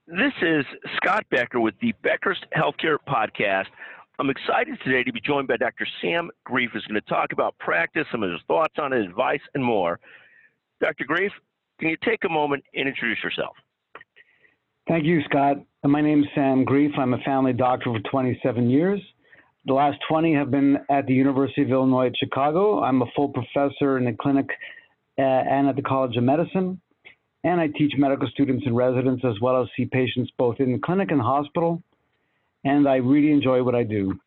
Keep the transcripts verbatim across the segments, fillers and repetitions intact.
This is Scott Becker with the Becker's Healthcare Podcast. I'm excited today to be joined by Doctor Sam Greif, who's going to talk about practice, some of his thoughts on it, advice, and more. Doctor Greif, can you take a moment and introduce yourself? Thank you, Scott. My name is Sam Greif. I'm a family doctor for twenty-seven years. The last twenty have been at the University of Illinois at Chicago. I'm a full professor in the clinic uh, and at the College of Medicine. And I teach medical students and residents as well as see patients both in the clinic and hospital. And I really enjoy what I do.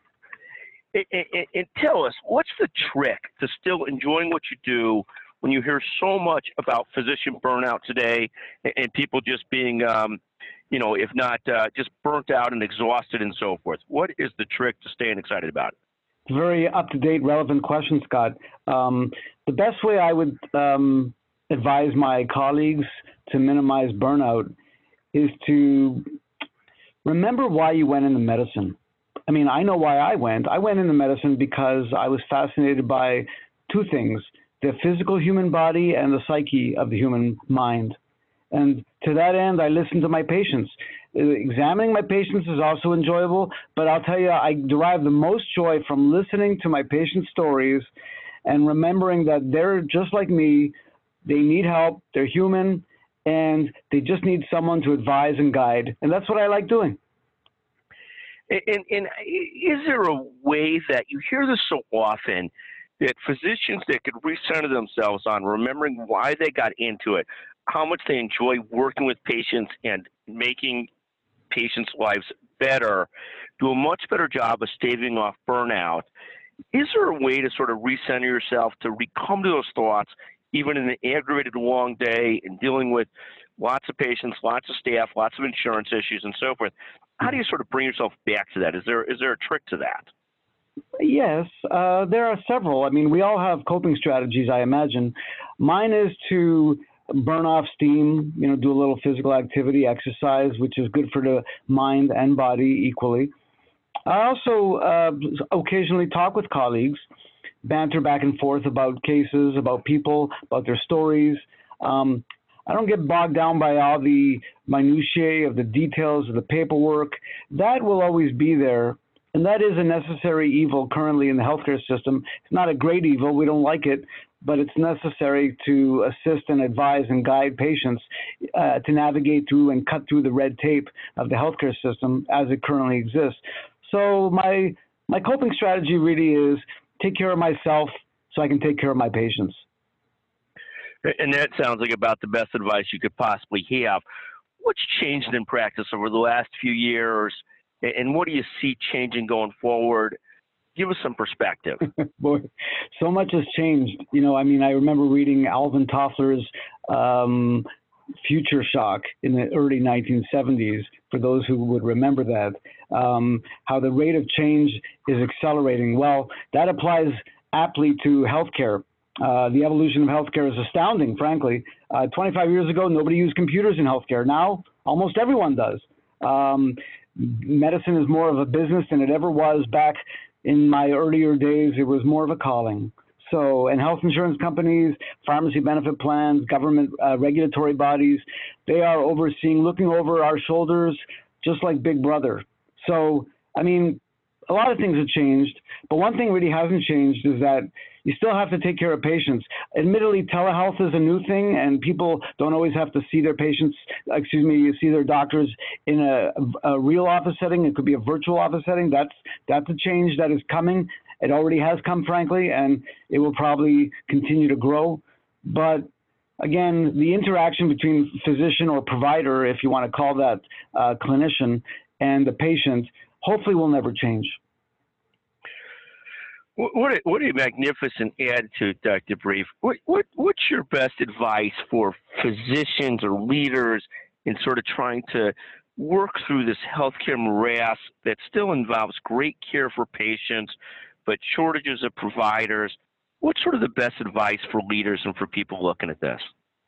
And, and, and tell us, what's the trick to still enjoying what you do when you hear so much about physician burnout today and, and people just being, um, you know, if not uh, just burnt out and exhausted and so forth? What is the trick to staying excited about it? Very up-to-date, relevant question, Scott. Um, the best way I would um, advise my colleagues to minimize burnout is to remember why you went into medicine. I mean, I know why I went. I went into medicine because I was fascinated by two things: the physical human body and the psyche of the human mind. And to that end, I listened to my patients. Examining my patients is also enjoyable, but I'll tell you, I derive the most joy from listening to my patients' stories and remembering that they're just like me. They need help, they're human, and they just need someone to advise and guide. And that's what I like doing. And, and, and is there a way that you hear this so often that physicians that could recenter themselves on remembering why they got into it, how much they enjoy working with patients and making patients' lives better, do a much better job of staving off burnout? Is there a way to sort of recenter yourself to recome to those thoughts, even in an aggravated long day and dealing with lots of patients, lots of staff, lots of insurance issues and so forth? How do you sort of bring yourself back to that? Is there is there a trick to that? Yes, uh, there are several. I mean, we all have coping strategies, I imagine. Mine is to burn off steam, you know, do a little physical activity, exercise, which is good for the mind and body equally. I also uh, occasionally talk with colleagues, banter back and forth about cases, about people, about their stories. Um, I don't get bogged down by all the minutiae of the details of the paperwork. That will always be there, and that is a necessary evil currently in the healthcare system. It's not a great evil. We don't like it, but it's necessary to assist and advise and guide patients uh, to navigate through and cut through the red tape of the healthcare system as it currently exists. So my my coping strategy really is take care of myself so I can take care of my patients. And that sounds like about the best advice you could possibly have. What's changed in practice over the last few years, and what do you see changing going forward? Give us some perspective. Boy, so much has changed. You know, I mean, I remember reading Alvin Toffler's um, Future Shock in the early nineteen seventies, for those who would remember that, um, how the rate of change is accelerating. Well, that applies aptly to healthcare. Uh, the evolution of healthcare is astounding, frankly. Uh, twenty-five years ago, nobody used computers in healthcare. Now, almost everyone does. Um, medicine is more of a business than it ever was back in my earlier days. It was more of a calling. So, and health insurance companies, pharmacy benefit plans, government uh, regulatory bodies, they are overseeing, looking over our shoulders, just like Big Brother. So, I mean, a lot of things have changed, but one thing really hasn't changed is that you still have to take care of patients. Admittedly, telehealth is a new thing, and people don't always have to see their patients, excuse me, see their doctors in a, a real office setting. It could be a virtual office setting. That's, that's a change that is coming. It already has come, frankly, and it will probably continue to grow. But again, the interaction between physician or provider, if you want to call that uh, clinician, and the patient, hopefully will never change. What a, what a magnificent attitude, Doctor Greif. What, what, what's your best advice for physicians or leaders in sort of trying to work through this healthcare morass that still involves great care for patients, but shortages of providers? What's sort of the best advice for leaders and for people looking at this?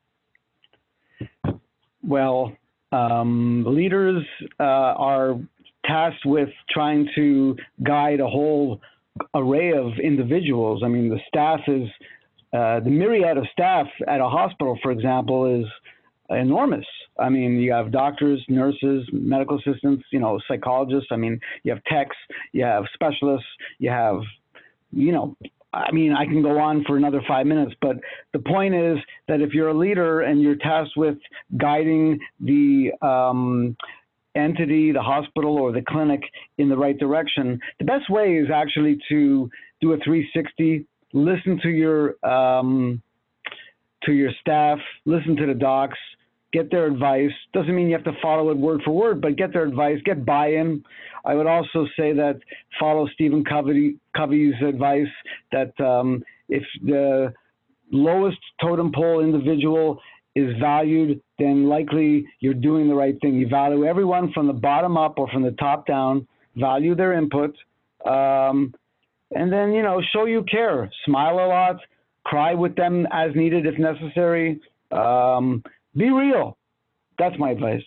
Well, um, leaders uh, are tasked with trying to guide a whole array of individuals. I mean, the staff is, uh, the myriad of staff at a hospital, for example, is enormous. I mean, you have doctors, nurses, medical assistants, you know, psychologists. I mean, you have techs, you have specialists, you have, you know, I mean, I can go on for another five minutes, but the point is that if you're a leader and you're tasked with guiding the um, entity, the hospital, or the clinic in the right direction, the best way is actually to do a three sixty, listen to your um, to your staff, listen to the docs, get their advice. Doesn't mean you have to follow it word for word, but get their advice, get buy-in. I would also say that follow Stephen Covey, Covey's advice that um, if the lowest totem pole individual is valued, then likely you're doing the right thing. You value everyone from the bottom up or from the top down, value their input, um, and then, you know, show you care. Smile a lot, cry with them as needed if necessary. Um, be real. That's my advice.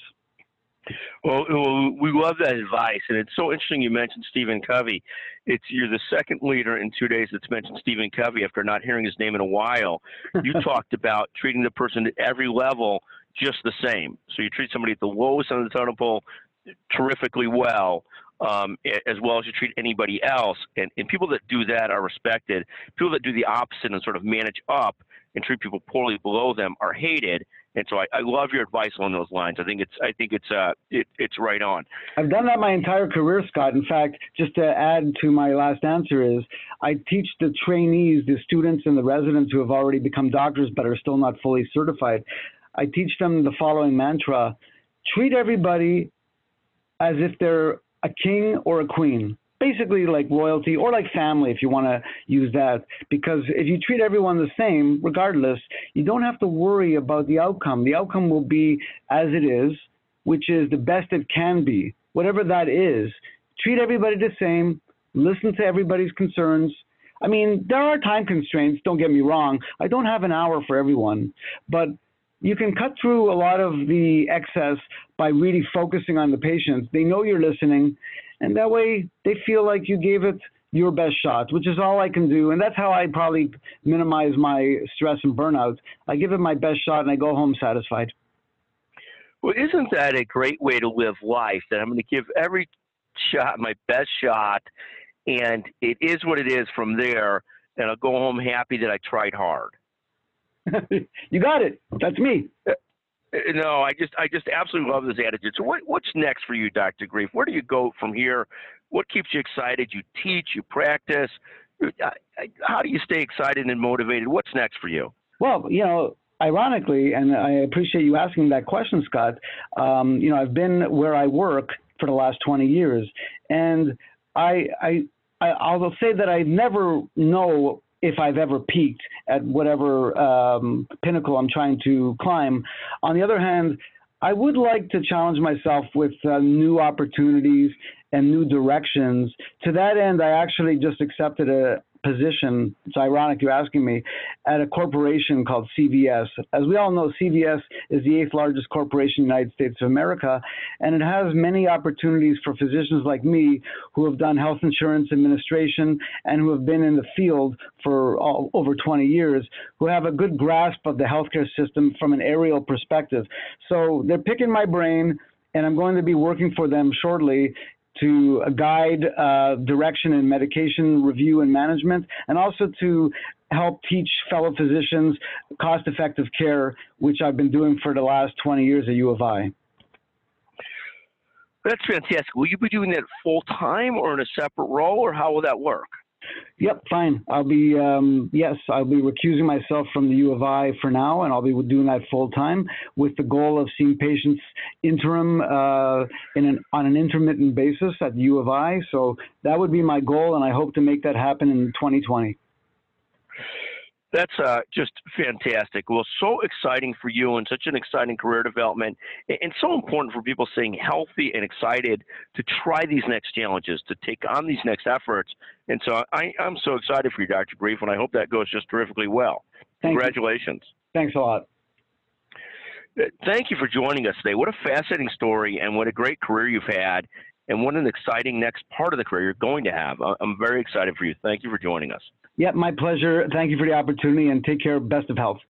Well, well, we love that advice, and it's so interesting you mentioned Stephen Covey. It's you're the second leader in two days that's mentioned Stephen Covey after not hearing his name in a while. You talked about treating the person at every level just the same. So you treat somebody at the lowest end of the totem pole terrifically well, um, as well as you treat anybody else. And, and people that do that are respected. People that do the opposite and sort of manage up and treat people poorly below them are hated. And so I, I love your advice along those lines. I think it's I think it's uh it, it's right on. I've done that my entire career, Scott. In fact, just to add to my last answer is I teach the trainees, the students and the residents who have already become doctors but are still not fully certified. I teach them the following mantra: treat everybody as if they're a king or a queen. Basically like royalty or like family, if you want to use that, because if you treat everyone the same, regardless, you don't have to worry about the outcome. The outcome will be as it is, which is the best it can be, whatever that is. Treat everybody the same, listen to everybody's concerns. I mean, there are time constraints, don't get me wrong. I don't have an hour for everyone, but you can cut through a lot of the excess by really focusing on the patients. They know you're listening, and that way they feel like you gave it your best shot, which is all I can do. And that's how I probably minimize my stress and burnout. I give it my best shot and I go home satisfied. Well, isn't that a great way to live life? That I'm going to give every shot my best shot, and it is what it is from there, and I'll go home happy that I tried hard. You got it. That's me. No, I just I just absolutely love this attitude. So what, what's next for you, Doctor Greif? Where do you go from here? What keeps you excited? You teach, you practice. How do you stay excited and motivated? What's next for you? Well, you know, ironically, and I appreciate you asking that question, Scott, um, you know, I've been where I work for the last twenty years. And I, I, I, I'll say that I never know if I've ever peaked at whatever um, pinnacle I'm trying to climb. On the other hand, I would like to challenge myself with uh, new opportunities and new directions. To that end, I actually just accepted a position, it's ironic you're asking me, at a corporation called C V S. As we all know, C V S is the eighth largest corporation in the United States of America, and it has many opportunities for physicians like me who have done health insurance administration and who have been in the field for all, over twenty years, who have a good grasp of the healthcare system from an aerial perspective. So they're picking my brain, and I'm going to be working for them shortly to guide uh, direction in medication review and management, and also to help teach fellow physicians cost-effective care, which I've been doing for the last twenty years at U of I. That's fantastic. Will you be doing that full-time or in a separate role, or how will that work? Yep, fine. I'll be, um, yes, I'll be recusing myself from the U of I for now, and I'll be doing that full time with the goal of seeing patients interim uh, in an, on an intermittent basis at the U of I. So that would be my goal, and I hope to make that happen in twenty twenty. That's uh, just fantastic. Well, so exciting for you and such an exciting career development, and so important for people staying healthy and excited to try these next challenges, to take on these next efforts. And so I, I'm so excited for you, Doctor Greif, and I hope that goes just terrifically well. Thank Congratulations. You. Thanks a lot. Thank you for joining us today. What a fascinating story, and what a great career you've had, and what an exciting next part of the career you're going to have. I'm very excited for you. Thank you for joining us. Yeah, my pleasure. Thank you for the opportunity, and take care. Best of health.